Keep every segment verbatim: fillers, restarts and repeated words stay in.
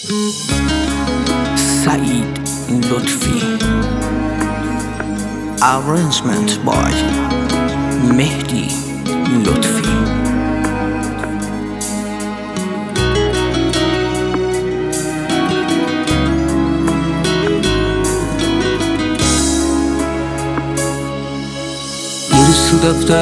Saeed Lutfi. Arrangement by Mehdi Lutfi. تو دفتر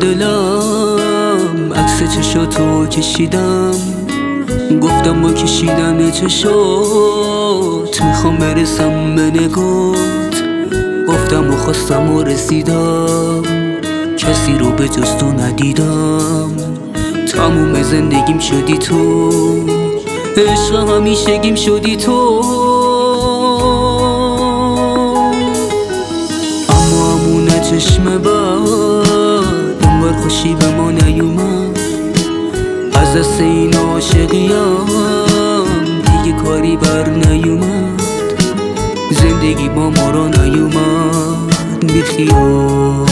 دلم عکس چشاتو کشیدم، گفتم با کشیدن چشات میخوام برسم به نگات. گفتم و خواستم و رسیدم، کسی رو به جز تو ندیدم. تموم زندگیم شدی تو، عشق همیشگیم شدی تو. اما همونه چشم بد اونور خوشی به ما نیومد. از دست این عاشقیم دیگه کاری بر نیومد. زندگی با ما را نیومد بی خیال.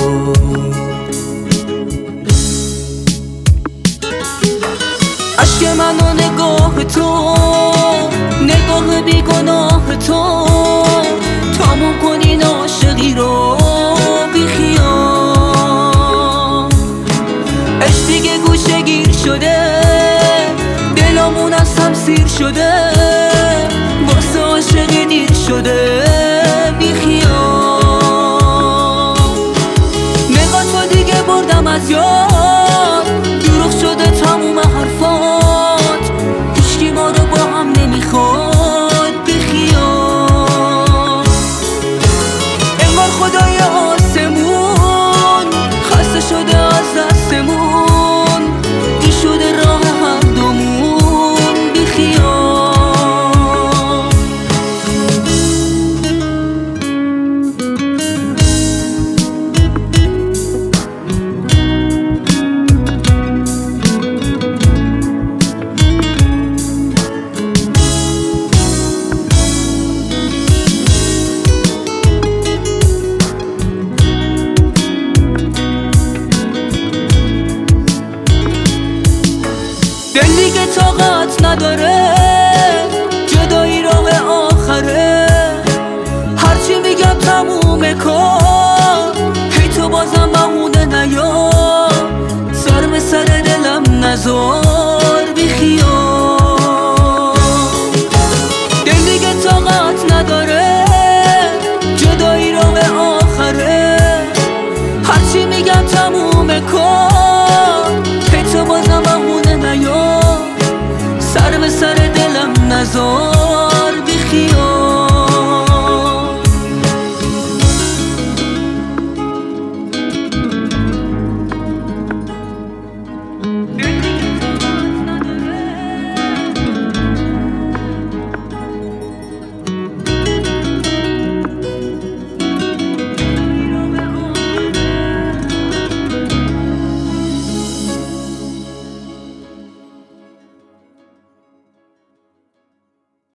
عشق من و نگاه تو، نگاه بیگناه تو، تموم کنین عاشقی رو بی خیال. عشق دیگه گوشه گیر شده، دلمون از هم سیر شده، واسه عاشقی دیر شده بی خیال. نگاه تو دیگه بردم از یاد، دروغ شده تموم حرفات، هیچکی ما رو با هم نمیخواد بی خیال. انگار خدای آسمون خسته شده از دستمون، این شده راه هر دومون بی خیال. دل دیگه طاقت نداره، جدایی راه آخره. هرچی میگم تموم کار، هی تو بازم بهونه نیا، سر به سر دلم نزار بی خیال. دل دیگه طاقت نداره، جدایی راه آخره. هرچی میگم تموم کار، هی تو بازم بهونه نیا، سر به سر دلم نزار.